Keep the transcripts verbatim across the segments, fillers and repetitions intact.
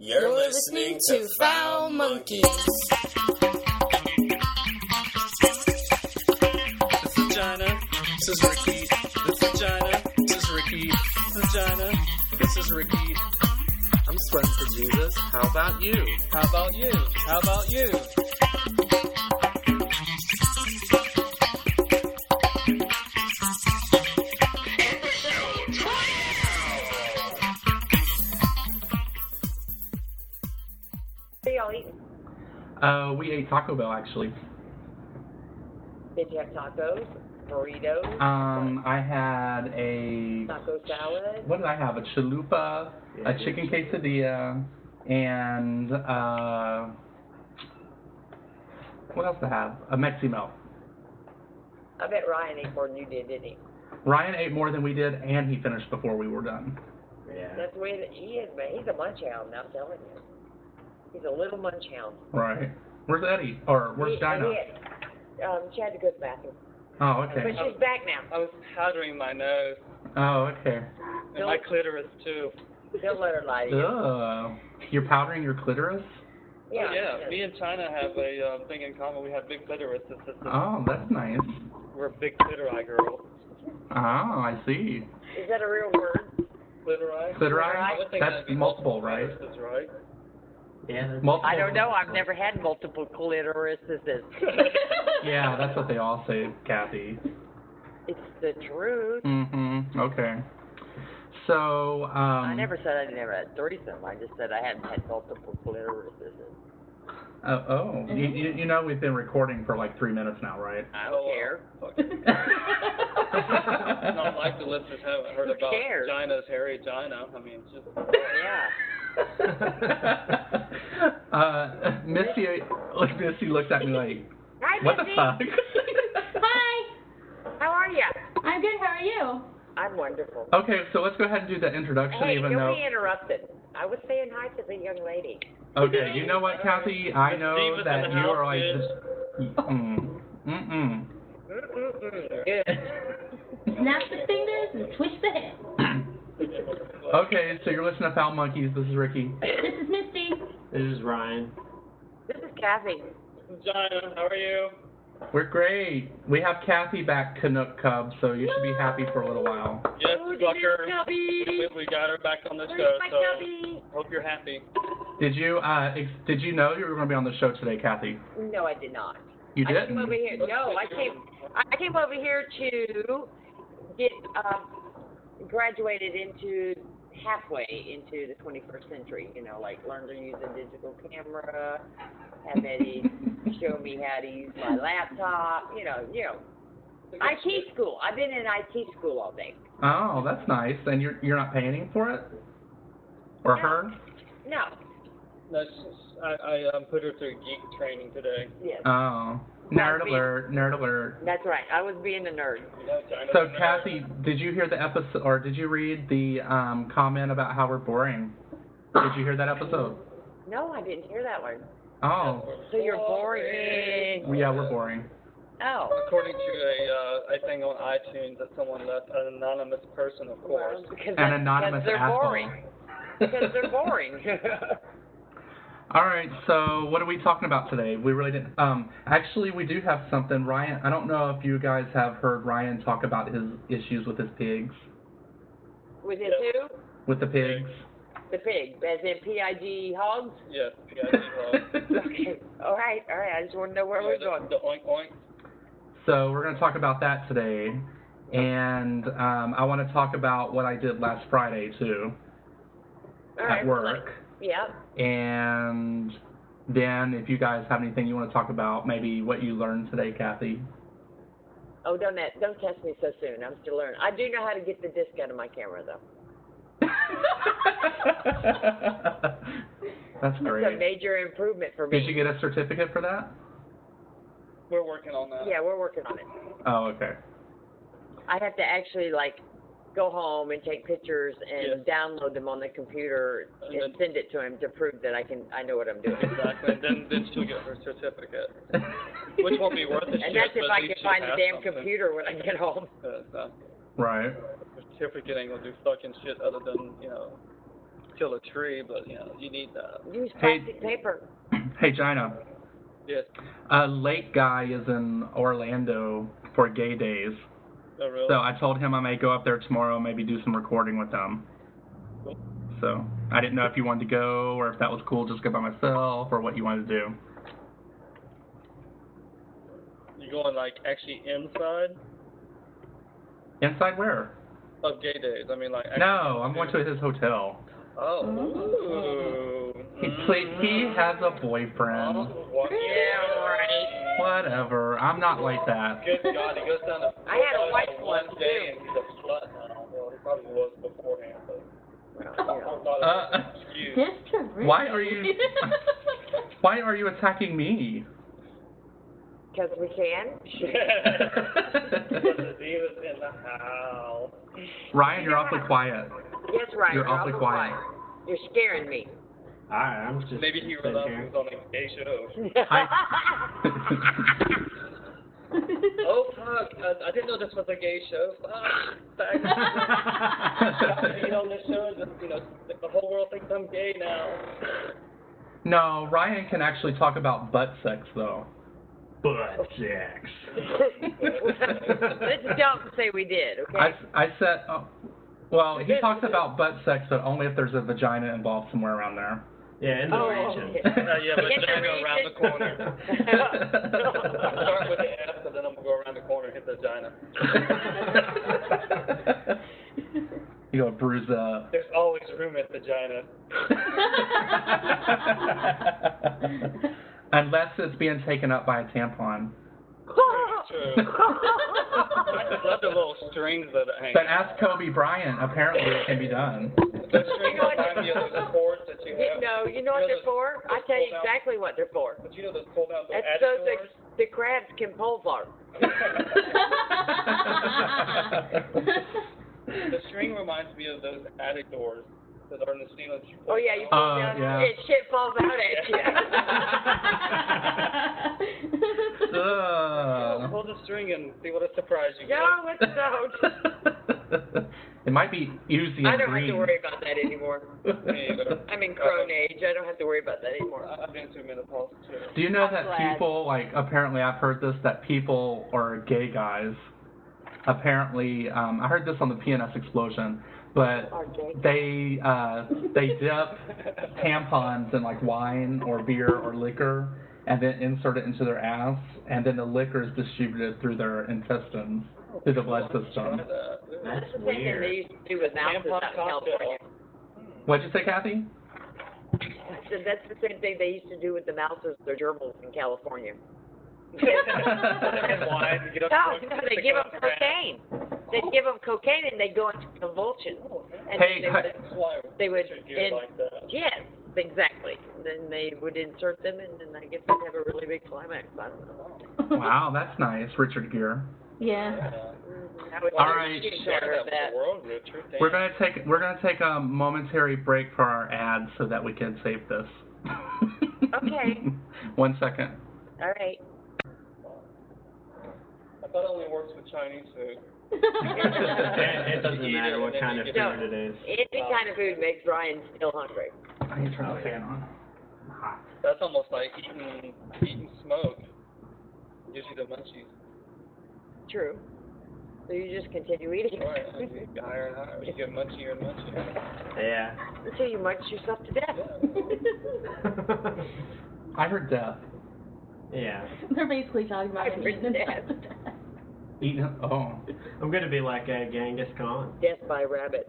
You're, You're listening, listening to Foul Monkeys. This is China. This is Ricky. This is China. This is Ricky. This is China. This is Ricky. I'm sweating for Jesus. How about you? How about you? How about you? Uh, we ate Taco Bell, actually. Did you have tacos? Burritos? Um, I had a... Taco salad? What did I have? A chalupa, yeah, a chicken quesadilla, and, uh... what else did I have? A Mexi Melt. I bet Ryan ate more than you did, didn't he? Ryan ate more than we did, and he finished before we were done. Yeah. That's the way that he is, man. He's a munch hound, I'm telling you. He's a little munch hound. Right. Where's Eddie? Or where's he, Dinah? He, um, she had to go to the bathroom. Oh, okay. But she's back now. I was powdering my nose. Oh, okay. And Don't, my clitoris, too. Don't let her lie to you. Ugh. You're powdering your clitoris? Yeah. Oh, yeah. Me and China have a uh, thing in common. We have big clitoris. Oh, that's nice. We're big clitori girls. Oh, I see. Is that a real word? Clitori? Clitori? That's multiple, right? right? Yeah. Multiple. I don't know. I've never had multiple clitorises. Yeah, that's what they all say, Kathy. It's the truth. Mm-hmm. Okay. So, um... I never said I never had threesome. I just said I hadn't had multiple clitorises. Uh, oh. Mm-hmm. you, you, you know we've been recording for like three minutes now, right? I don't care. Not like the listeners haven't heard Who about cares? Gina's hairy Gina. I mean, just... Yeah. uh, Misty, like Misty looked at me like, Hi, what Misty. the fuck? Hi. How are you? I'm good. How are you? I'm wonderful. Okay, so let's go ahead and do the introduction, Hey, even don't though. be interrupted. I was saying hi to the young lady. Okay, you know what, Kathy? I know Divas that in the you house, are like. bitch. Mm, mm, Mm-mm-mm. Good. Snap the fingers and twitch the head. Okay, so you're listening to Foul Monkeys. This is Ricky. This is Misty. This is Ryan. This is Kathy. Gina, how are you? We're great. We have Kathy back, Canuck Cub, so you should be happy for a little while. Yes, Oh, fucker. Cubby. We, we got her back on the Where's show, my so cubby? hope you're happy. Did you uh ex- did you know you were going to be on the show today, Kathy? No, I did not. You I didn't? came over here. No, I came. I came over here to get uh, graduated into halfway into the twenty-first century. You know, like learn to use a digital camera, have Eddie show me how to use my laptop. You know, you know, I T school. I've been in I T school all day. Oh, that's nice. And you're you're not paying for it? Or No. her? No. That's just, I, I um, put her through geek training today. Yes. Oh. Nerd alert, nerd alert. That's right. I was being a nerd. You know, China's So, a nerd. Kathy, did you hear the episode, or did you read the um, comment about how we're boring? Did you hear that episode? No, I didn't hear that one. Oh. So you're boring. Yeah, we're boring. Oh. According to a, uh, a thing on iTunes that someone left, an anonymous person, of course. Well, because An that's- anonymous because they're asshole. boring. Because they're boring. All right, so what are we talking about today? We really didn't. Um, actually, we do have something. Ryan, I don't know if you guys have heard Ryan talk about his issues with his pigs. With his who? With the pigs. The pig, as in P I G hogs? Yes, P I G hogs. Okay. All right, all right. I just want to know where we're the, going. the oink oink. So we're going to talk about that today, and um, I want to talk about what I did last Friday too All at right, work. Yeah. And then if you guys have anything you want to talk about, maybe what you learned today, Kathy. Oh, don't that, don't test me so soon. I'm still learning. I do know how to get the disc out of my camera, though. That's great. It's a major improvement for me. Did you get a certificate for that? We're working on that. Yeah, we're working on it. Oh, okay. I have to actually, like, go home and take pictures and Yes. download them on the computer And and then- send it to him to prove that I can I know what I'm doing. Exactly. And then, then she'll get her certificate, which won't be worth a shit. And that's if but I at can least she find the has damn something. computer when I get home. Uh, so, Right. the certificate ain't gonna do fucking shit other than, you know, kill a tree, but you know, you need uh Use Hey. plastic paper. Hey, Gina. yes. A late guy is in Orlando for Gay Days. Oh really? So I told him I may go up there tomorrow, maybe do some recording with them. Cool. So I didn't know if you wanted to go or if that was cool, just go by myself, or what you wanted to do. You going like actually inside Inside where? of Gay Days? I mean like actually No, I'm going to his hotel. Oh. Ooh. He ple- he has a boyfriend. Oh, what? Yeah, right. Whatever. I'm not like that. Good God, he goes down to I had a white one one, day too. and he's a slut now. Well, he probably was beforehand, but Well, I you know. thought it was Uh, an excuse. Mister Ricky. Why are you Why are you attacking me? Because we can. But the diva's in the house. Ryan, you're awfully quiet. Yes, right. You're awfully quiet. You're scaring me. Alright, I'm just Maybe he sitting realized he here. was on a gay show. I- Oh fuck! Uh, I didn't know this was a gay show. Fuck! Back. Being on this show, just, you know, the the whole world thinks I'm gay now. No, Ryan can actually talk about butt sex though. Butt sex. Let's don't say we did, okay? I, I said, oh, well, he talks about butt sex, but only if there's a vagina involved somewhere around there. Yeah, in the Oh, region. okay. Uh, yeah, but In the then I go around the corner. I'll start with the ass, and then I'm gonna go around the corner and hit the vagina. You go bruise up. There's always room at the vagina. Unless it's being taken up by a tampon. True. I just love the little strings that hang. But ask Kobe Bryant. Apparently, it can be done. The strings remind me of those cords that you have. No, you know what they're for? I tell you exactly what they're for. But you know those pull down little That's so the, addictors? the crabs can pole vault. The string reminds me of those attic doors that are in the ceiling. You pull Oh yeah, you down. pull Oh, down yeah. and shit falls out at you. Ugh. Pull the string and see what a surprise you get. No, it's don't. It might be Uzi I and don't have green. to worry about that anymore. Me either. I'm in crone age. I don't have to worry about that anymore. I've been through menopause too. Do you know I'm that glad. people, like, apparently I've heard this, that people, or gay guys, apparently, um, I heard this on the P N S Explosion, but Are gay they, uh, they dip tampons in, like, wine or beer or liquor, and then insert it into their ass, and then the liquor is distributed through their intestines, through the blood Try system. that. That's That's the same thing they weird. used to do with mouses Tampon out in California. cocktail. What'd you say, Kathy? I said that's the same thing they used to do with the mouses, their gerbils in California. And wine, you get up No, to no, it, they pick give up them your ass. cocaine. They'd give them cocaine and they'd go into convulsions. And Hey, then they would, That's why they would Richard Gere in, like that. yes, exactly. Then they would insert them and then I guess they'd have a really big climax. I don't know. Wow, that's nice, Richard Gere. Yeah. I would All never right. shoot Share her that of with that. the world, Richard. Damn. We're gonna take we're gonna take a momentary break for our ads so that we can save this. Okay. One second. All right. I thought it only works with Chinese food. It, it doesn't matter what kind of food No. it is. Any kind of food makes Brian still hungry. I need to turn the fan on. That's almost like eating eating smoke. Gives you the munchies. True. So you just continue eating Right. You get higher and higher. You get munchier and munchier. Yeah. until you munch yourself to death. I heard death. Yeah. They're basically talking about I've him written eating that. himself to death. Eating. Oh. I'm gonna be like uh, Genghis Khan. Death by rabbit.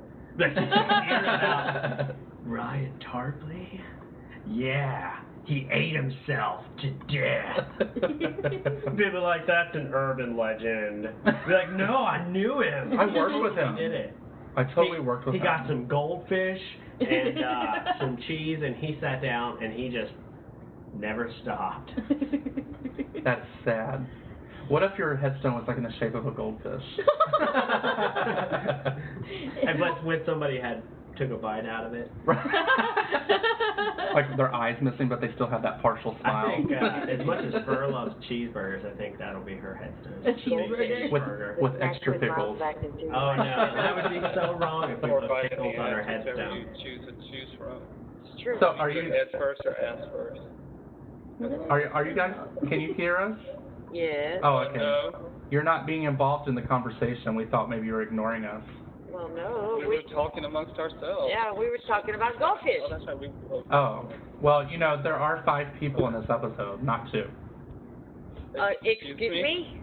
Ryan Tarpley? Yeah, he ate himself to death. People like, that's an urban legend. Be like, no, I knew him. I worked with him. He did it. I totally he, worked with He him. got some goldfish and uh, some cheese, and he sat down and he just never stopped. That's sad. What if your headstone was like in the shape of a goldfish? And but when somebody had took a bite out of it. like their eyes missing, but they still have that partial smile. I think uh, as much as Fur loves cheeseburgers, I think that'll be her headstone. A cheeseburger? with Cheeseburger. with extra pickles. Oh no, that would be so wrong if we Or put by pickles on her whichever headstone. you choose to choose from. It's true. So are you Head first or ass first? are are you guys? Can you hear us? Yes. Oh, okay. No. You're not being involved in the conversation. We thought maybe you were ignoring us. Well, no. We We, were talking amongst ourselves. yeah, we were talking about goldfish. Oh, that's right. We, oh, Oh, well, you know there are five people in this episode, not two. Uh, excuse me?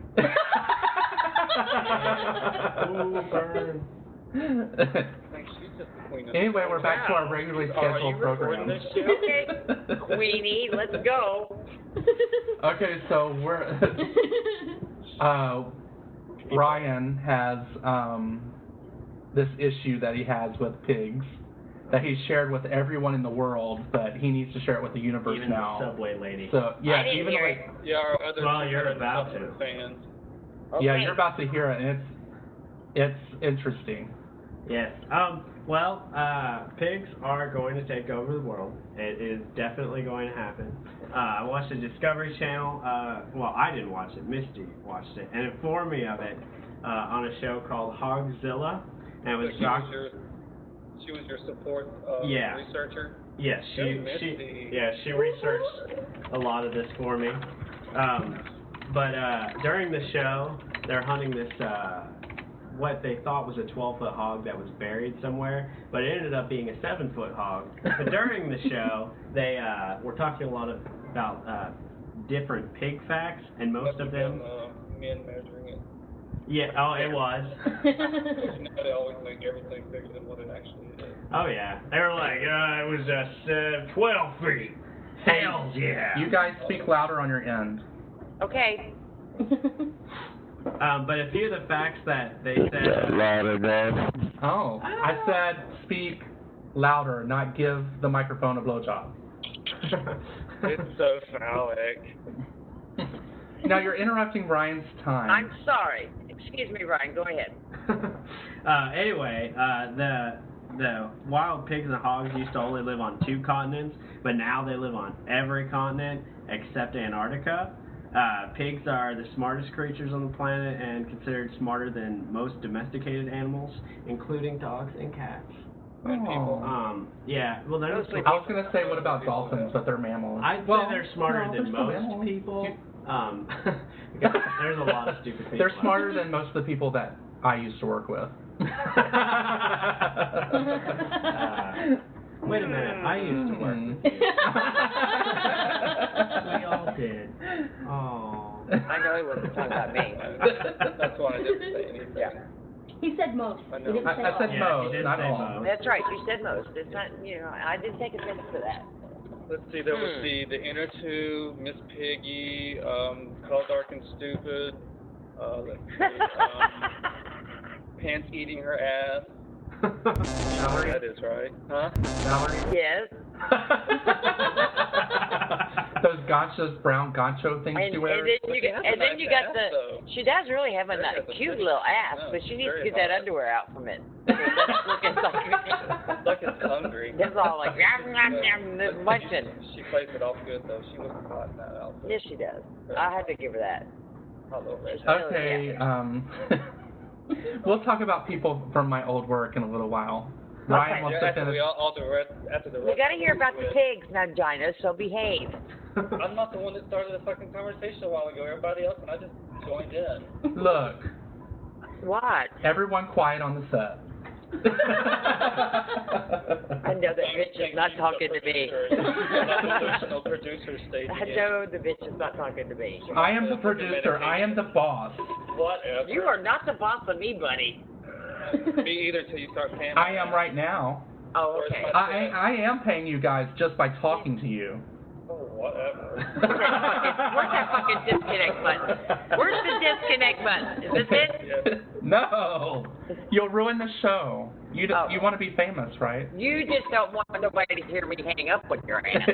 Ooh, burn. Thank you, just the queen of Anyway, we're back to our Wow. regularly Are scheduled you recording program. this shit? Okay, Queenie, let's go. Okay, so we're uh, Ryan has um, this issue that he has with pigs that he's shared with everyone in the world, but he needs to share it with the universe Even now. the subway lady. So I yeah, didn't even hear like Yeah, our other Well, you're two about hundred to. fans. Okay. yeah, you're about to hear it, and it's it's interesting. Yes. Um. Well, uh, pigs are going to take over the world. It is definitely going to happen. Uh, I watched the Discovery Channel. Uh, well, I didn't watch it. Misty watched it and informed me of it uh, on a show called Hogzilla. And it was So she Doc- was your, she was your support uh, Yeah. researcher. Yes, she, Good she, Misty. yeah, she researched a lot of this for me. Um, but uh, during the show, they're hunting this, uh, what they thought was a twelve-foot hog that was buried somewhere, but it ended up being a seven-foot hog. But during the show, they uh, were talking a lot of, about uh, different pig facts, and most Must of have them, been, uh, men measuring it. yeah, oh, it was. You know, they always make everything bigger than what it actually is. Oh, yeah. They were like, uh, it was just uh, twelve feet. Hell yeah. You guys speak louder on your end. Okay. Um, but a few of the facts that they said. Oh, I said speak louder, not give the microphone a blowjob. It's so phallic. Now you're interrupting Ryan's time. I'm sorry. Excuse me, Ryan. Go ahead. uh, anyway, uh, the the wild pigs and hogs used to only live on two continents, but now they live on every continent except Antarctica. Uh, pigs are the smartest creatures on the planet and considered smarter than most domesticated animals, including dogs and cats. And people. Um, yeah, well, they're Mostly I was gonna say what about dolphins, but they're mammals. I'd well, say they're smarter no, than they're still most mammals. people. You- Um, because there's a lot of stupid people. They're out smarter than most of the people that I used to work with. uh, wait a minute, I used to work with you. We all did. Oh. I know he wasn't talking about me. That's why I didn't say anything. Yeah. He said most. I He know. didn't I, say I all. said Yeah, most, you did not say all. most. That's right. You said most. It's not, you know, I didn't take offense to that. Let's see, there was Hmm. the, the inner two, Miss Piggy, um, Call Dark and Stupid, uh, let's see, um, Pants eating her ass. Valerie? That is right. Huh? Valerie? Yes. Those ganchos, brown gancho things And, you wear. and then you She got, has a and then nice you got ass, the. though. She does really have a Very nice, has a cute pretty- little ass, no, but she needs to very get that hot. underwear out from it. That's looking like Like it's hungry. it's all like yum yum yum the munching. She plays it off good though. She looks hot in that outfit. Yes, she does. I had to give her that. Hello, Rachel. Okay, um, we'll talk about people from my old work in a little while. Okay. Ryan wants Yeah, to after finish. we all, all the rest, after the We rest got to of hear the about the quiz. pigs now, Gina. So behave. I'm not the one that started the fucking conversation a while ago. Everybody else, and I just joined in. Look, What? everyone quiet on the set. I know that bitch is not talking to me. Delusional producer stage I again. know the bitch is not talking to me. I am the producer. I am the boss. Whatever. You are not the boss of me, buddy. Me either till you start paying. I am right now. Oh, okay. I I am paying you guys just by talking to you. Oh, whatever. Where's that fucking, where's that fucking disconnect button? Where's the disconnect button? Is this it? Yes. No, you'll ruin the show. You d- Oh. you want to be famous, right? You just don't want nobody to hear me hang up with your ass.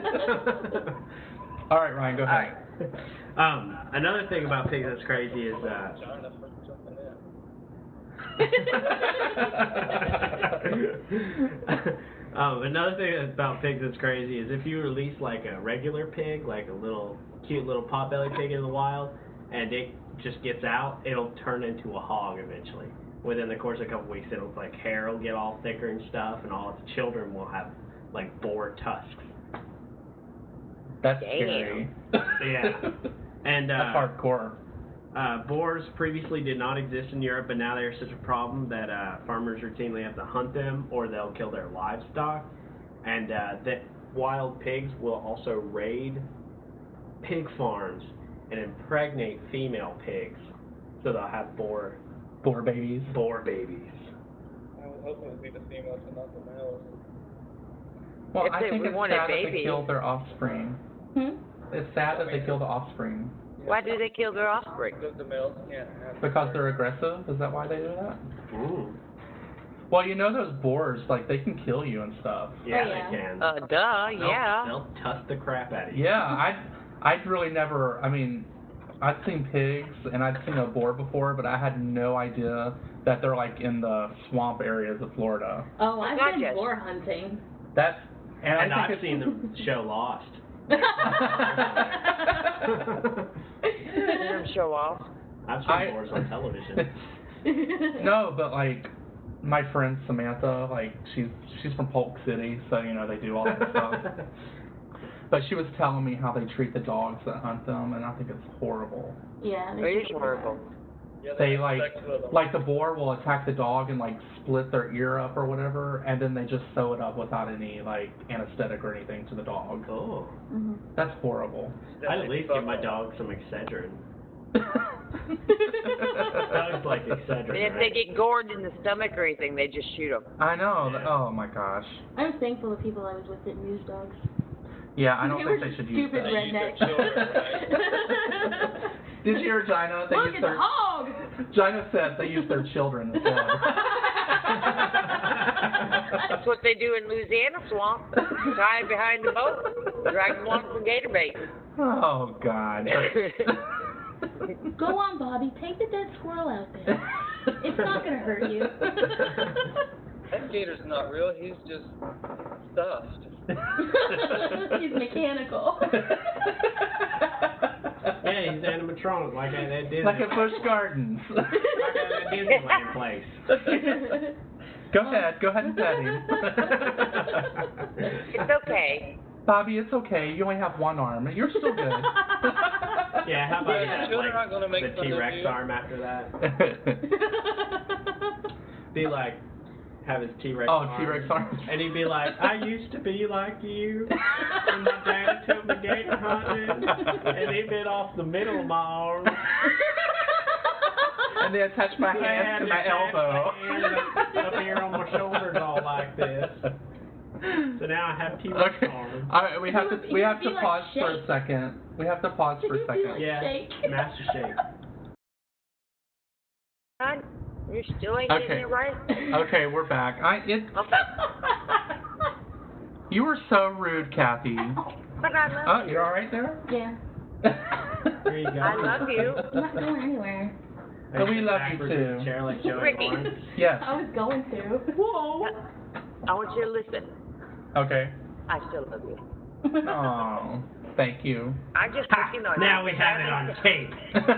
All right, Ryan, go All ahead. right. Um, another thing about pigs that's crazy is uh, John, that's what jumping in. Um, another thing about pigs that's crazy is if you release like a regular pig, like a little cute little potbelly pig in the wild, and it just gets out, it'll turn into a hog eventually. Within the course of a couple weeks, it'll like hair will get all thicker and stuff, and all its children will have like boar tusks. That's Damn. scary. Yeah, and uh, That's hardcore. Uh, boars previously did not exist in Europe, but now they are such a problem that uh, farmers routinely have to hunt them, or they'll kill their livestock. And uh, that wild pigs will also raid pig farms and impregnate female pigs, so they'll have boar Boar babies. boar babies. I was hoping it would be the females and not the males. Well, If I they think it's wanted sad that they babies. kill their offspring. Hmm? It's sad that they kill the offspring. Why do they kill their offspring? Because the males can't have. Because they're aggressive? Is that why they do that? Ooh. Well, you know those boars, like, they can kill you and stuff. Yeah, Oh, yeah. they can. Uh, duh, They'll- yeah. They'll tusk the crap out of you. Yeah, I'd, I'd really never, I mean, I'd seen pigs and I'd seen a boar before, but I had no idea that they're, like, in the swamp areas of Florida. Oh, I've Gotcha. been boar hunting. That's, and, And I I've think seen it's, the show Lost. Let them show off. I've seen I- boars on television. No, but, like, my friend Samantha, like, she's, she's from Polk City, so, you know, they do all that stuff. But she was telling me how they treat the dogs that hunt them, and I think it's horrible. Yeah. It is horrible. Yeah, They have like, sex with them. like the boar will attack the dog and like split their ear up or whatever, and then they just sew it up without any like anesthetic or anything to the dog. Oh. Mm-hmm. That's horrible. I'd at least give my dog some Excedrin. Dogs like Excedrin, And if they right? get gored in the stomach or anything, they just shoot them. I know. Yeah. Oh my gosh. I was thankful the people I was with didn't use dogs. Yeah, I don't They think were they should use stupid that. They use rednecks. their children, right? Did you hear Gina? They Look use at their the hog! Gina said they use their children instead. That's what they do in Louisiana swamp. Tie 'em behind the boat, drag them on for gator bait. Oh God. Go on, Bobby. Take the dead squirrel out there. It's not going to hurt you. That gator's not real. He's just stuffed. He's mechanical. Yeah, he's animatronic, like at that Disney. Like at Busch Gardens. Like at that Disneyland place. Go ahead. Go ahead and pet him. It's okay. Bobby, it's okay. You only have one arm. You're still good. Yeah, how about Yeah, that? children aren't gonna make Like fun the of T-Rex you. arm after that. Be like, have his T-Rex Oh, arm. T-Rex arm. And he'd be like, I used to be like you. And my daddy took me gator hunting. And he bit off the middle of my arm. And then attach my hand to my elbow. And up here on my shoulders all like this. So now I have T-Rex Okay. arms. All right, we have to we have to Be like pause for a Shake. second. We have to pause for a Be second. like Yeah, Shake. Master Shake. Son, you still ain't Okay. getting it right? Okay, we're back. I it Okay. you were so rude, Kathy. But I love Oh, you. you're all right there? Yeah. There you go. I love you. I'm not going anywhere. Oh, we love you Backwards in too. the chair like Joey Ricky. Lawrence. Yes. I was going to. Whoa. I want you to listen. Okay. I still love you. Oh, thank you. I'm just picking on you. Now we have it on tape.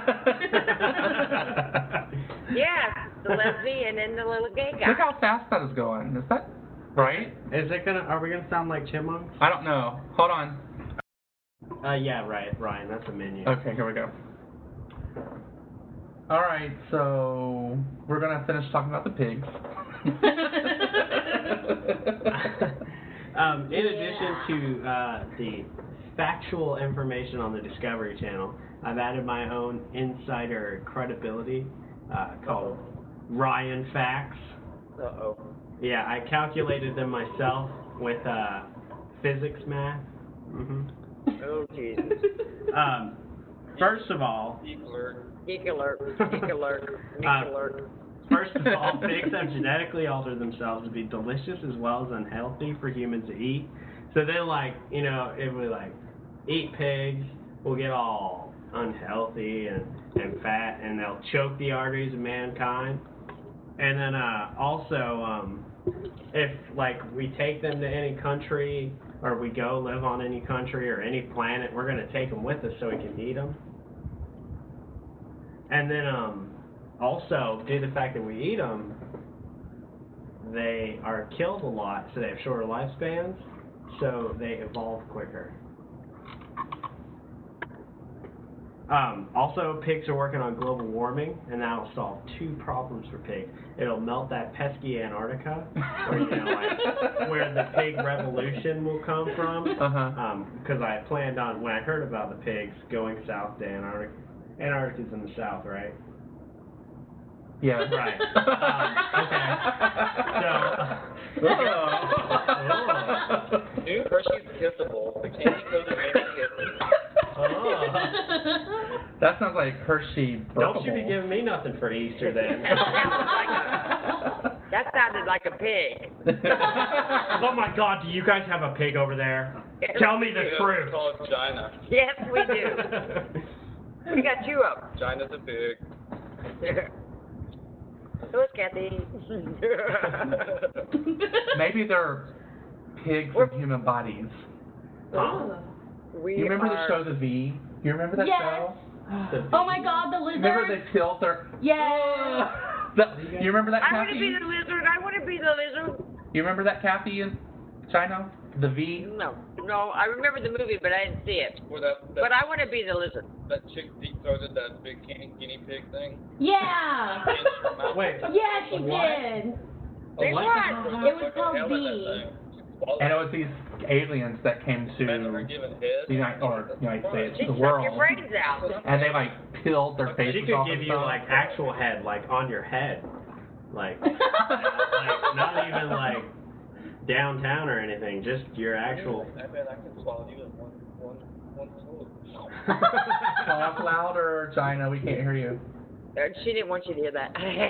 Yeah, the lesbian and the little gay guy. Look how fast that is going. Is that right? Is it gonna? Are we gonna sound like chipmunks? I don't know. Hold on. Uh, yeah, right, Ryan. That's a menu. Okay, here we go. All right, so we're gonna finish talking about the pigs. um, in addition to uh, the factual information on the Discovery Channel, I've added my own insider credibility uh, called Ryan Facts. Uh-oh. Yeah, I calculated them myself with uh, physics math. hmm Oh, Jesus. Um, first of all, Geek alert. Geek alert. Geek alert. Geek Uh, alert. First of all, pigs have genetically altered themselves to be delicious as well as unhealthy for humans to eat. So then, like, you know, if we, like, eat pigs, we'll get all unhealthy and, and fat, and they'll choke the arteries of mankind. And then, uh, also, um, if like we take them to any country or we go live on any country or any planet, we're gonna take them with us so we can eat them. And then um, also due to the fact that we eat them, they are killed a lot, so they have shorter lifespans, so they evolve quicker. Um, also, pigs are working on global warming, and that'll solve two problems for pigs. It'll melt that pesky Antarctica, or, you know, like, where the pig revolution will come from. Uh-huh. Because um, I planned on, when I heard about the pigs, going south to Antarctica. Antarctica's in the south, right? Yeah. Right. Um, okay. So. Oh. New Hershey's Kissable, the candy coated Mary Kisses. Oh. That sounds like Hershey. Don't you be giving me nothing for Easter then. That sounded like a pig. Oh my God, do you guys have a pig over there? Tell me the truth. Call it China. Yes, we do. We got two of them. China's a pig. So is Kathy. Maybe they're pigs We're- in human bodies. Ooh. We You remember are, the show The V? You remember that Yes. show? Oh my God, the lizard. Remember they killed their. Yes. The, you remember that, I want to Kathy? be the lizard. I want to be the lizard. You remember that, Kathy, in China? The V? No, no. I remember the movie, but I didn't see it. Where that, that, But I want to be the lizard. that chick deep throated that big guinea, guinea pig thing. Yeah. Wait. Yeah, she What? did. They what? what? It was called V. And it was these aliens that came to Men are given head. the United, or United States, She the sucked your world, brains out. and they like peeled their faces She could off give and you stuff. like actual head, like on your head, like, like not even like downtown or anything, just your actual. I bet I could swallow you in one, one, one swoop. Talk louder, China. We can't hear you. Uh, She didn't want you to hear that.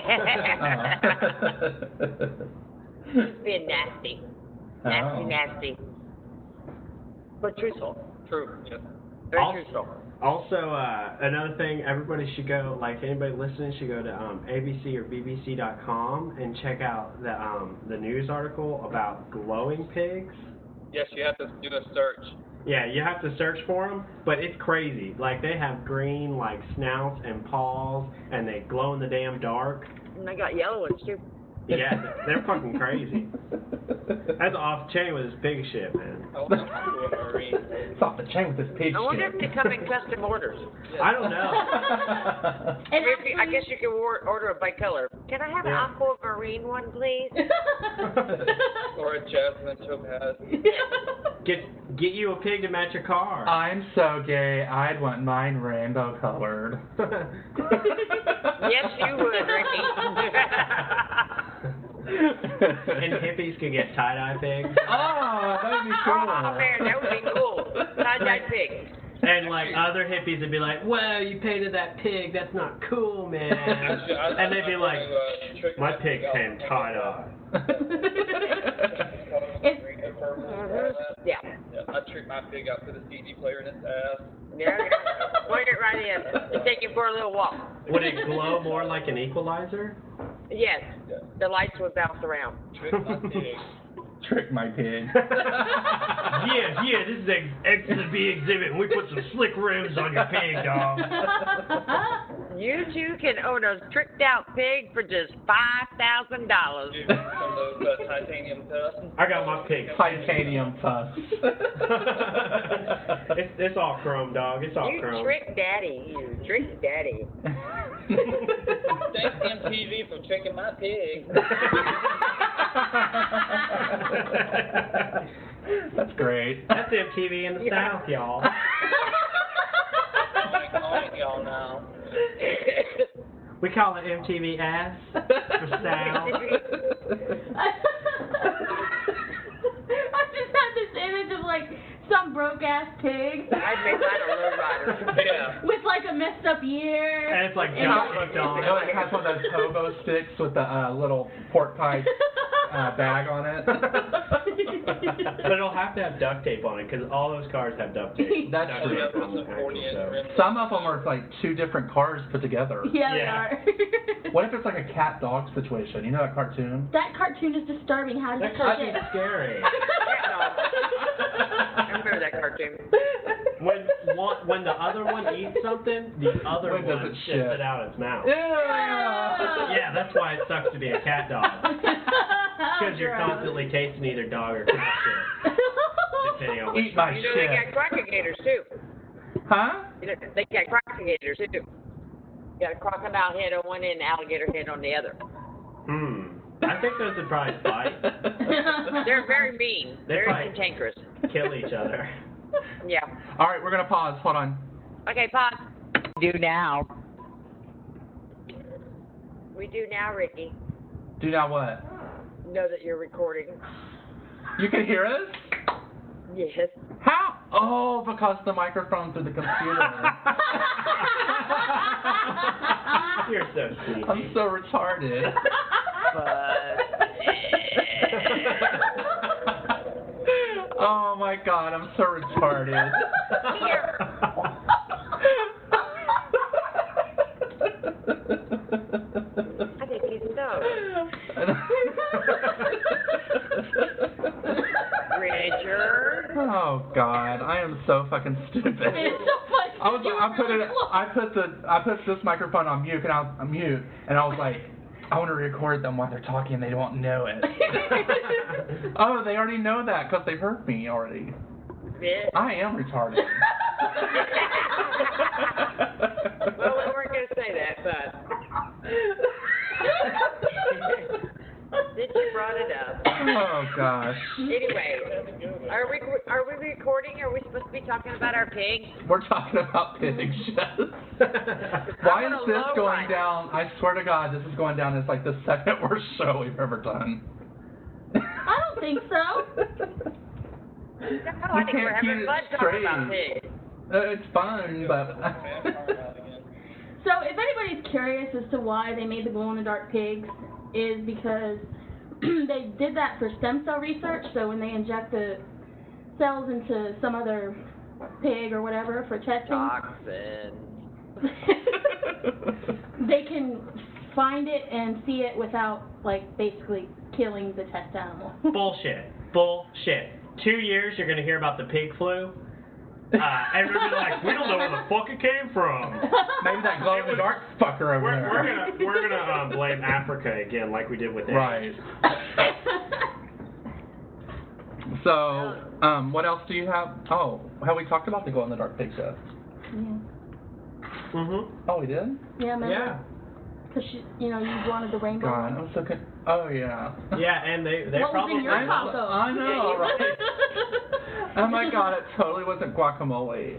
Oh. Just being nasty. Nasty, Oh. nasty. But truthful. True. Yes. Very Also- truthful. Also, uh, another thing, everybody should go, like anybody listening should go to um, A B C or B B C dot com and check out the um, the news article about glowing pigs. Yes, you have to do the search. Yeah, you have to search for them, but it's crazy. Like, they have green, like, snouts and paws, and they glow in the damn dark. And I got yellow ones too. Yeah, they're fucking crazy. That's off chain with his big shit, man. I want to do a marine. It's off the chain with this pig I wonder shit. if they come in custom orders. I don't know. And Maybe, I actually- guess you can or- order it by color. Can I have Yeah. an aquamarine one, please? Or a jasmine topaz. Get get you a pig to match your car. I'm so gay. I'd want mine rainbow colored. Yes, you would, Ricky. And hippies could get tie-dye pigs. Oh, that would be cool. Oh, man, that would be cool. Tie-dye pig. And like other hippies would be like, well, you painted that pig, that's not cool, man. Actually, I- And they'd be I'm like, gonna, uh, trick my my pig pig out. came tie-dye. It's- Yeah. Yeah, I trick my pig out to the C D player in its ass. Yeah. Point it right in. You take it for a little walk. Would it glow more like an equalizer? Yes. Yeah. The lights would bounce around. Trick my pig. Trick my pig. Yeah, yeah, this is an Exhibit B exhibit, and we put some slick rims on your pig, dog. You two can own a tricked out pig for just five thousand dollars. Do some of those uh, titanium tusks. I got my pig. Titanium tusk. it's, it's all chrome, dog. It's all You chrome. trick daddy. You trick daddy. Thanks M T V for tricking my pig. That's great. That's M T V in the Yeah. South, y'all. Oink, oink, y'all now. We call it M T V ass for South. I just had this image of like some broke ass pig I'd make mine a low rider. Yeah. with like a messed up ear. And it's like And John it's- You know, it has one of those hobo sticks with the uh, little pork pie uh, bag on it. But it'll have to have duct tape on it because all those cars have duct tape. That's Duct true. tape on the package, so. Some of them are like two different cars put together. Yeah, Yeah. they are. What if it's like a cat-dog situation? You know that cartoon? That cartoon is disturbing. How did That it cartoon's get? scary. I remember that cartoon. When one, when the other one eats something, the other When does one it shits shit? it out its mouth. Yeah. Yeah, that's why it sucks to be a cat dog. Because you're Gross. constantly tasting either dog or cat shit. Depending on which Eat my You know shit. they got crocodilators too. Huh? You know, they got crocodilators too. You got a crocodile head on one end, alligator head on the other. Hmm. I think those would probably fight. They're very mean, They very fight. cantankerous. Kill each other. Yeah. All right, we're gonna pause. Hold on. Okay, pause. Do now. We do now, Ricky. Do now what? Know that you're recording. You can hear us? Yes. How? Oh, because the microphone's through the computer. You're so sweet. I'm so retarded. But Oh my god, I'm so retarded. here. I think he's so. Richard. Oh god, I am so fucking stupid. It's so funny. I was You I were put really it close. I put the I put this microphone on mute and I was on mute and I was like, I want to record them while they're talking and they won't know it. Oh, they already know that because they heard me already. Yeah. I am retarded. Well, we weren't going to say that, but since you brought it up. Oh gosh. Anyway, are we are we recording? Are we supposed to be talking about our pigs? We're talking about pigs. Why I'm is gonna this low going ride. down? I swear to God, this is going down as like the second worst show we've ever done. I don't think so. No, You I think we're can't keep having it fun talking about straight. pigs. Uh, it's fun, but So if anybody's curious as to why they made the glow-in-the-dark pigs, is because they did that for stem cell research. So when they inject the cells into some other pig or whatever for testing, Toxin. they can find it and see it without, like, basically killing the test animal. Bullshit. Bullshit. Two years, you're going to hear about the pig flu. Uh, and we're gonna like, we don't know where the fuck it came from. maybe that glow in the dark fucker over We're, there. we're gonna we're gonna um, blame Africa again, like we did with AIDS. Right. So, um, what else do you have? Oh, have we talked about the glow in the dark pig test? Yeah. Mhm. Oh, we did? Yeah, remember? Yeah. Because, you know, you wanted the rainbow. God, I'm so con- Oh, yeah. Yeah, and they they What was probably in your I know, taco? I know, right? Oh my God, it totally wasn't guacamole.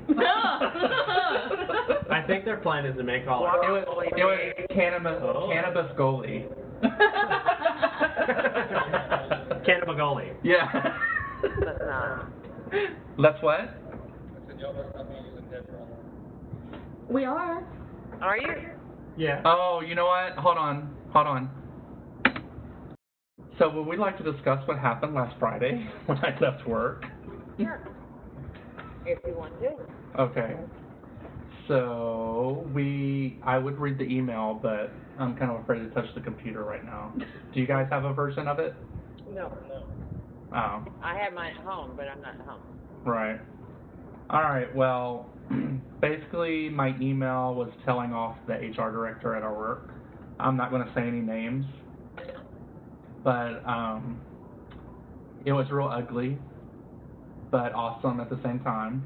I think their plan is to make all. It was, it was cannabis, Oh. cannabis goalie. Cannabagoli. Yeah. That's not. That's what? We are. Are you? Yeah. Oh, you know what? Hold on. Hold on. So would we like to discuss what happened last Friday when I left work? Sure. If you want to. Okay. So we, I would read the email, but I'm kind of afraid to touch the computer right now. Do you guys have a version of it? No, no. Oh, I have mine at home, but I'm not at home. right. All right. Well, basically, my email was telling off the H R director at our work. I'm not going to say any names, but um, it was real ugly, but awesome at the same time.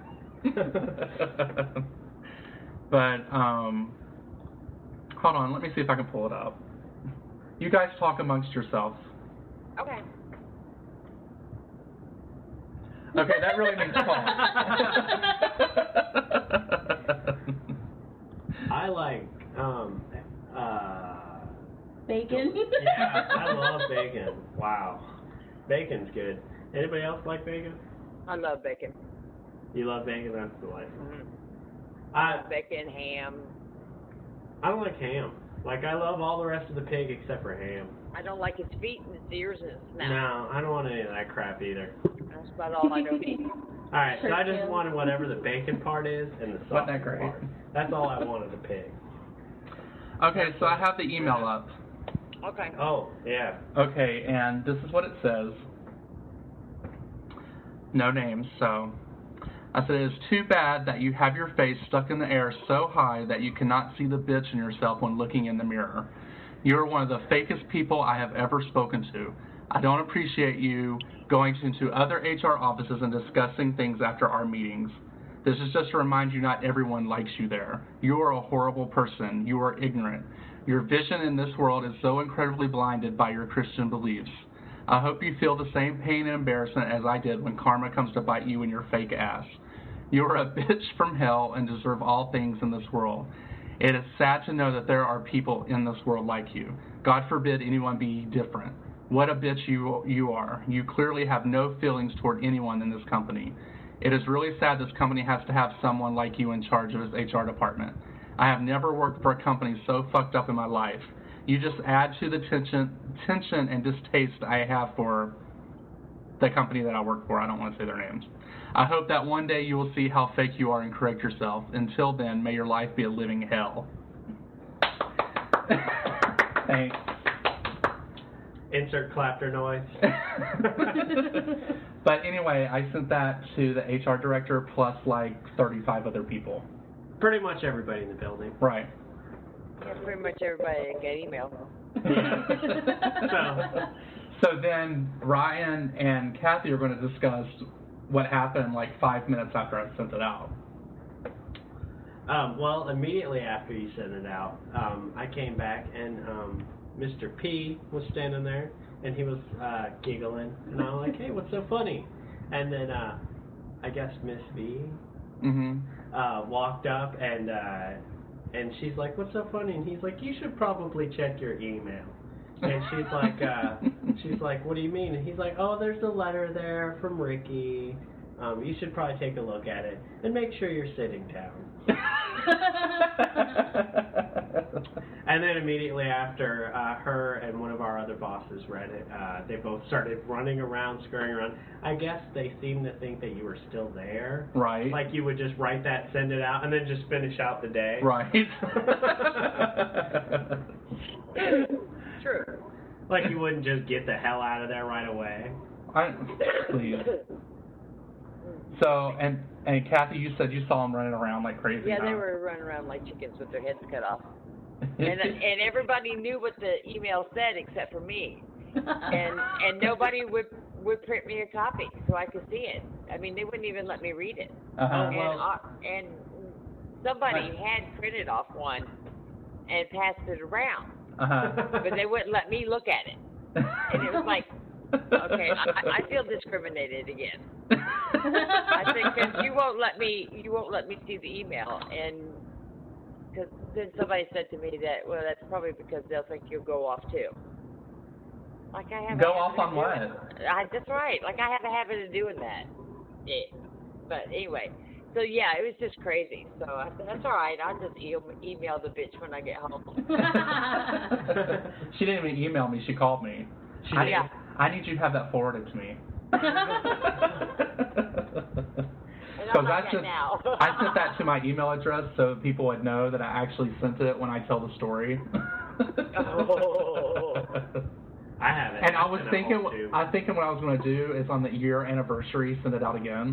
But um, hold on, let me see if I can pull it up. You guys talk amongst yourselves. Okay. Okay, that really means talk. I like um uh Bacon. yeah, I love bacon. Wow. Bacon's good. Anybody else like bacon? I love bacon. You love bacon? That's delightful. Mm-hmm. I Bacon, ham. I don't like ham. Like I love all the rest of the pig except for ham. I don't like his feet and his ears and his snout. No, I don't want any of that crap either. That's about all I don't eat. All right, so I just wanted whatever the bacon part is and the Wasn't sauce that great? part. That's all I wanted to pick. Okay, so I have the email up. Okay. Oh, yeah. Okay, and this is what it says. No names, so I said, it is too bad that you have your face stuck in the air so high that you cannot see the bitch in yourself when looking in the mirror. You are one of the fakest people I have ever spoken to. I don't appreciate you going into other H R offices and discussing things after our meetings. This is just to remind you not everyone likes you there. You are a horrible person. You are ignorant. Your vision in this world is so incredibly blinded by your Christian beliefs. I hope you feel the same pain and embarrassment as I did when karma comes to bite you in your fake ass. You are a bitch from hell and deserve all things in this world. It is sad to know that there are people in this world like you. God forbid anyone be different. What a bitch you you are. You clearly have no feelings toward anyone in this company. It is really sad this company has to have someone like you in charge of its H R department. I have never worked for a company so fucked up in my life. You just add to the tension, tension and distaste I have for the company that I work for. I don't want to say their names. I hope that one day you will see how fake you are and correct yourself. Until then, may your life be a living hell. Thanks. Insert clapper noise. But anyway, I sent that to the H R director plus like thirty-five other people. Pretty much everybody in the building. Right. Yeah, pretty much everybody get email. So, So then Ryan and Kathy are going to discuss what happened like five minutes after I sent it out. um, well, immediately after you sent it out, um, I came back and um, Mister P was standing there and he was uh, giggling, and I was like, "Hey, what's so funny?" And then uh, I guess Miss V Mm-hmm. uh, walked up and uh, and she's like, "What's so funny?" And he's like, "You should probably check your email." And she's like, uh, she's like, "What do you mean?" And he's like, "Oh, there's a letter there from Ricky. Um, you should probably take a look at it and make sure you're sitting down." And then immediately after uh, her and one of our other bosses read it, uh, they both started running around, scurrying around. I guess they seemed to think that you were still there. Right. Like you would just write that, send it out, and then just finish out the day. Right. True. Like you wouldn't just get the hell out of there right away. I, please. So, and and Kathy, you said you saw them running around like crazy. Yeah, they huh? were running around like chickens with their heads cut off. And and everybody knew what the email said except for me. And and nobody would would print me a copy so I could see it. I mean, they wouldn't even let me read it. Uh-huh. Oh, And well- uh, and somebody had printed off one and passed it around, Uh-huh. but they wouldn't let me look at it. And it was like, okay, I, I feel discriminated again. I think because you won't let me, you won't let me see the email, and because then somebody said to me that, well, that's probably because they'll think you'll go off too. Like I have. Go a off habit on of what? doing- I, that's right. Like I have a habit of doing that. Yeah. But anyway, so yeah, it was just crazy. So I said, that's all right. I'll just e- email the bitch when I get home. She didn't even email me. She called me. She I, did. Yeah. I need you to have that forwarded to me. And I'm Because like I that sent, now. I sent that to my email address so people would know that I actually sent it when I tell the story. Oh. I haven't. And I I've was sent it thinking, home, too. I was thinking what I was going to do is on the year anniversary, send it out again.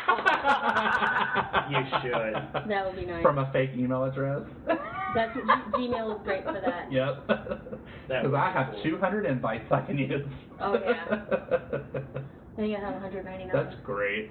You should. That would be nice. From a fake email address. That's G- Gmail is great for that. Yep. That Because would I be have cool. two hundred invites I can use. Oh, yeah. Then you have one hundred ninety-nine. That's great.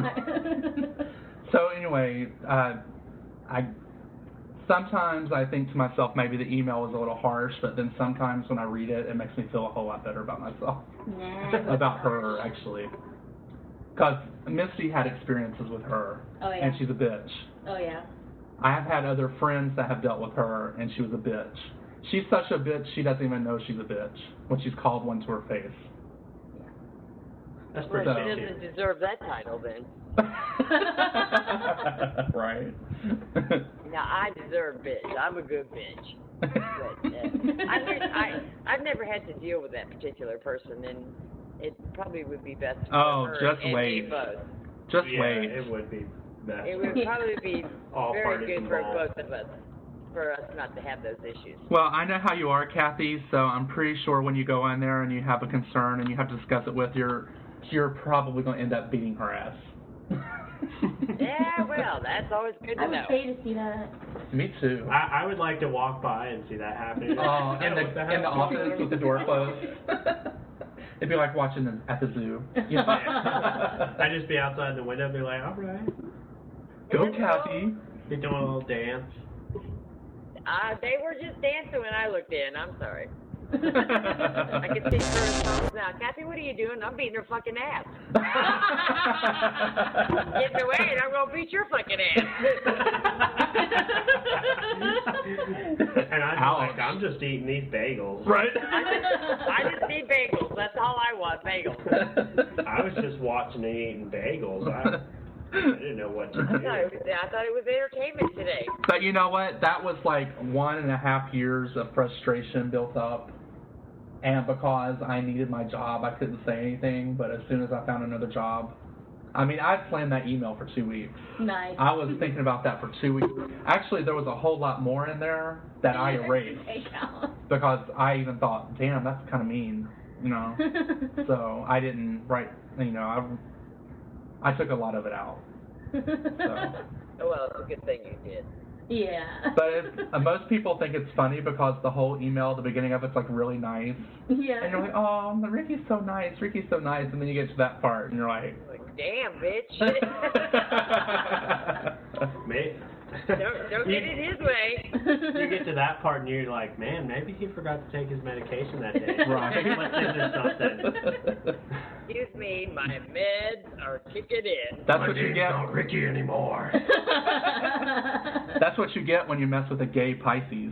So anyway, uh, I sometimes I think to myself maybe the email was a little harsh, but then sometimes when I read it, it makes me feel a whole lot better about myself. Nah. About her, actually. Because Misty had experiences with her, Oh, yeah. and she's a bitch. Oh, yeah. I have had other friends that have dealt with her, and she was a bitch. She's such a bitch, she doesn't even know she's a bitch when she's called one to her face. That's Well, pretty So- she shitty. doesn't deserve that title then. Right. Now I deserve bitch. I'm a good bitch. But, uh, I've, never, I, I've never had to deal with that particular person, and it probably would be best for Oh, her just and wait. me both. Just yeah, wait. it would be best. It would probably be All very parties good for involved. both of us, for us not to have those issues. Well, I know how you are, Kathy, so I'm pretty sure when you go in there and you have a concern and you have to discuss it with your, you're probably going to end up beating her ass. Yeah, well, that's always good to I would know. pay to see that. Me too. I, I would like to walk by and see that happening. Oh, in What the, hell? in the office with the door closed. It'd be like watching them at the zoo. You know? I'd just be outside the window and be like, all right. Go, Kathy. Be doing a little dance. Uh, they were just dancing when I looked in. I'm sorry. I can see her songs now. Kathy, what are you doing? I'm beating her fucking ass. Get in the way, and I'm gonna beat your fucking ass. And I'm Ouch. like, I'm just eating these bagels. Right? I just, I just need bagels. That's all I want, bagels. I was just watching and eating bagels. I, I didn't know what to I thought, do. it was, I thought it was entertainment today. But you know what? That was like one and a half years of frustration built up. And because I needed my job, I couldn't say anything. But as soon as I found another job, I mean, I planned that email for two weeks. Nice. I was thinking about that for two weeks. Actually, there was a whole lot more in there that I erased because I even thought, damn, that's kind of mean, you know. So I didn't write, you know, I, I took a lot of it out. So. Oh, well, it's a good thing you did. Yeah. But if, uh, most people think it's funny because the whole email at the beginning of it's like really nice. Yeah. And you're like, oh, Ricky's so nice, Ricky's so nice. And then you get to that part and you're like, Like, damn, bitch. Me? don't don't get it his way. You get to that part and you're like, man, maybe he forgot to take his medication that day. Right. Let's into something. Excuse me, my meds are kicking in. That's what you get. Not Ricky anymore. That's what you get when you mess with a gay Pisces.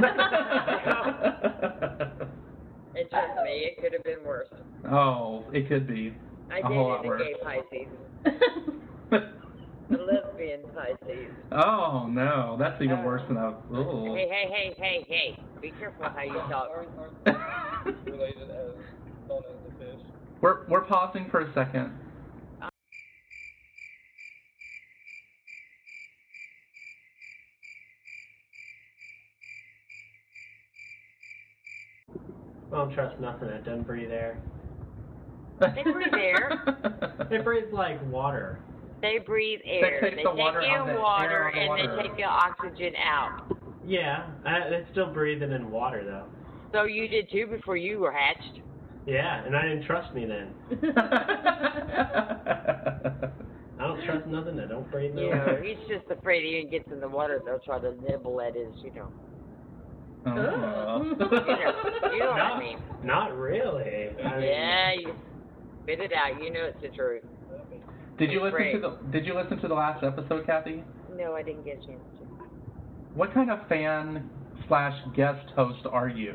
And trust me, it could have been worse. Oh, it could be. I a whole lot dated a worse. gay Pisces. A lesbian Pisces. Oh no, that's even worse than a. Ooh. Hey, hey, hey, hey, hey. Be careful how you talk. Related as known as the fish. We're we're pausing for a second. I don't trust nothing that doesn't breathe air. They breathe air. It breathes like water. They breathe air. take They the take water in out of the water air of the and water. they take the oxygen out. Yeah, uh, it's still breathing in water though. So you did too before you were hatched. Yeah, and I didn't trust me then. I don't trust nothing that don't breathe no You know, air. he's just afraid he even gets in the water, they'll try to nibble at his, you know. Oh. You know, you know what I Not, mean. not really. I mean, Yeah, you spit it out. You know it's the truth. Did you listen Great. to the Did you listen to the last episode, Kathy? No, I didn't get a chance to. What kind of fan slash guest host are you?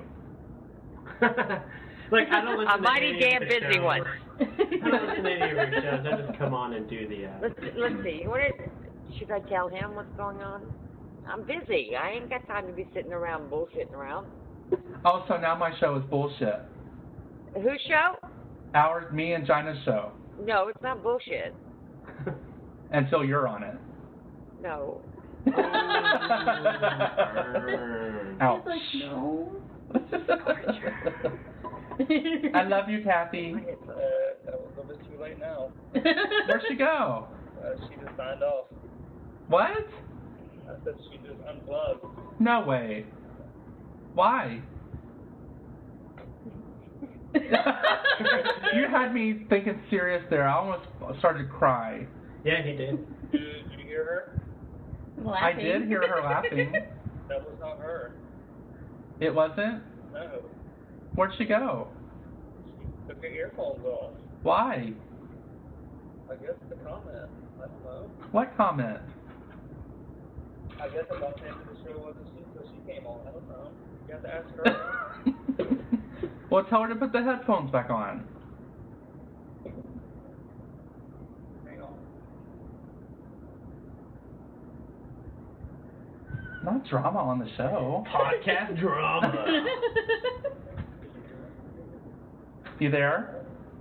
like I don't listen A to mighty any damn of the busy shows. one. I don't listen to any of your shows. I just come on and do the. Uh, Let's let's see. What is, should I tell him what's going on? I'm busy. I ain't got time to be sitting around bullshitting around. Oh, so now my show is bullshit. Whose show? Our me and Gina's show. No, it's not bullshit. Until you're on it. No. Ouch. He's like, no. I love you, Kathy. Uh, that was a bit too late now. Where'd she go? Uh, she just signed off. What? I said she just unplugged. No way. Why? You had me thinking serious there. I almost started to cry. yeah, he did. Did, did you hear her? I did hear her laughing. That was not her. It wasn't? No. Where'd she go? She took her earphones off. Why? I guess the comment. I don't know. What comment? I guess about the end of the show wasn't she, so she came on. I don't know. You have to ask her. Well, tell her to put the headphones back on. Hang on. not drama on the show. Podcast drama. You there?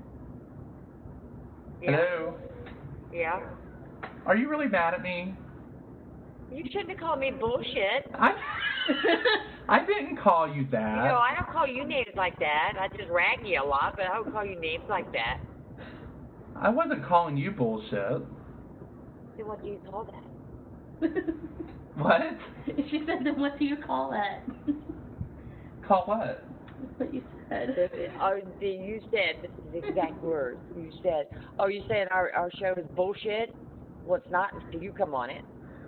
Yeah. Hello? Yeah. Are you really mad at me? You shouldn't have called me bullshit. I I didn't call you that. You know, I don't call you names like that. I just rag you a lot, but I don't call you names like that. I wasn't calling you bullshit. Then what do you call that? What? She said, then what do you call that? Call what? That's what you said. Oh, the- you said, this is the exact words. You said, oh, you saying our, our show is bullshit? Well, it's not until you come on it.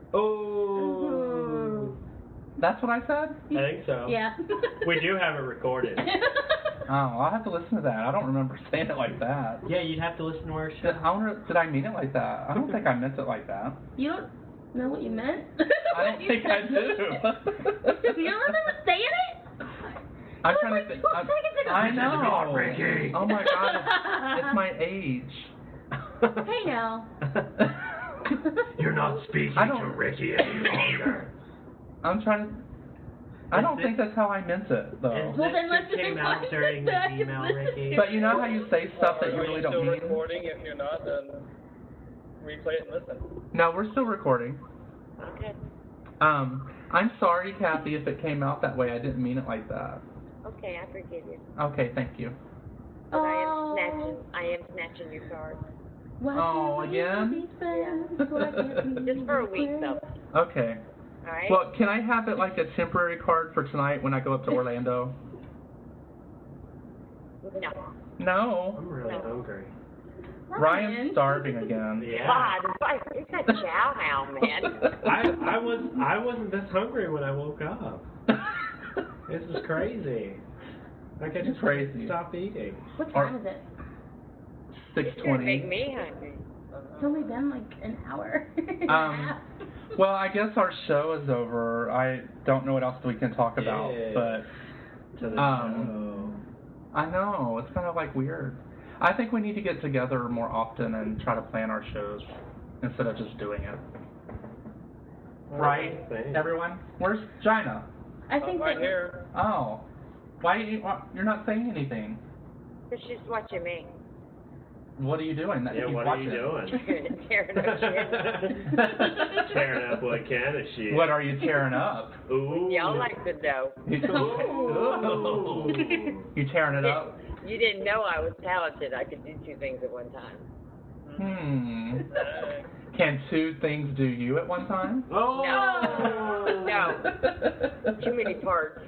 Oh. That's what I said? I think so. Yeah. We do have it recorded. Oh, I'll have to listen to that. I don't remember saying it like that. Yeah, you'd have to listen to our Did, show. I wonder, did I mean it like that? I don't think I meant it like that. You don't know what you meant? I don't think I do. You don't remember saying it? I'm That was trying like to think. two I'm- seconds ago. I know. God, Ricky. Oh my god, it's, it's my age. Hey now. You're not speaking I don't- to Ricky any longer. I'm trying to. I Is don't this- think that's how I meant it, though. Is Well, this then let's just came just out watch during this the back and email, listen Ricky? to But you know how you say stuff that you Are really you still don't mean? recording? If you're not, then replay it and listen. No, we're still recording. Okay. Um, I'm sorry, Kathy, if it came out that way. I didn't mean it like that. Okay, I forgive you. Okay, thank you. But I am Oh. snatching, I am snatching your card. Why Oh, can't we again? be friends? Why can't we Just for a be week, friends? though. Okay. All right? Well, can I have it like a temporary card for tonight when I go up to Orlando? No. No. I'm really hungry. Ryan's starving again. Yeah. God, it's it's a chow now, man. I I was I wasn't this hungry when I woke up. This is crazy. Like I It's just crazy. couldn't stop eating. What Or- time is it? Six It's gonna make twenty. me hungry. It's only been like an hour. Um, Well, I guess our show is over. I don't know what else we can talk about, Yeah. but To the Um, I know it's kind of like weird. I think we need to get together more often and try to plan our shows instead of just doing it. show. Right, Thanks. everyone? Where's Gina? I think right that here. Oh, why you, you're not saying anything? But she's watching me. What are you doing? That Yeah, keep what watching? are you doing? Tearing up shit. Tearing up what can of shit. What are you tearing up? Ooh. Y'all like to know. You, Ooh. you tearing it up? You didn't know I was talented. I could do two things at one time. Hmm. Uh, Can two things do you at one time? Oh. No. Too many parts.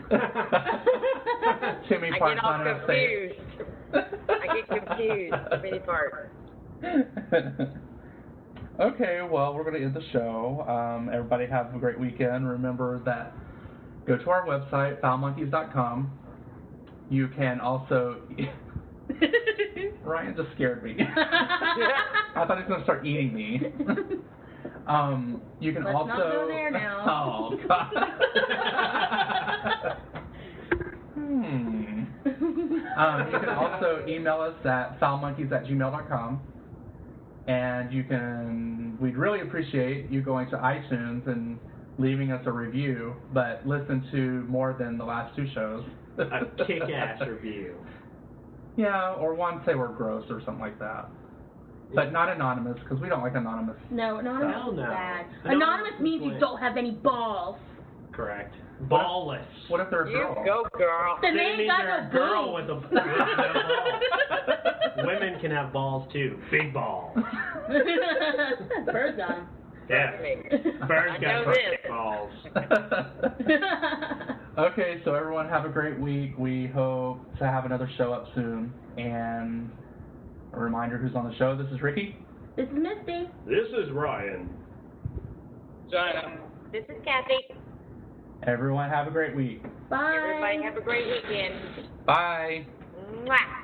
Too many I parts, get all not enough space. confused. I get confused. Too many parts. Okay, well, we're going to end the show. Um, everybody have a great weekend. Remember that go to our website, foul monkeys dot com. You can also... Ryan just scared me. I thought he was going to start eating me. Um, you can Let's also... not go there now. Oh, God. hmm. Um, you can also email us at foul monkeys at gmail dot com. And you can, we'd really appreciate you going to iTunes and leaving us a review, but listen to more than the last two shows. A kick-ass review. Yeah, or one say we're gross or something like that. But not anonymous, because we don't like anonymous. No, anonymous Hell is no. bad. Anonymous Anonymous is means you lame. don't have any balls. Correct. Ballless. What if they're a You girl? go, girl. Then They they ain't mean got they're no a girl boobs. with a with no balls. Women can have balls too. Big balls. Birds got 'em. Yeah. Birds I got know big this. balls. Okay, so everyone have a great week. We hope to have another show up soon. And a reminder who's on the show. This is Ricky. This is Misty. This is Ryan. Gina. This is Kathy. Everyone have a great week. Bye. Everybody have a great weekend. Bye. Mwah.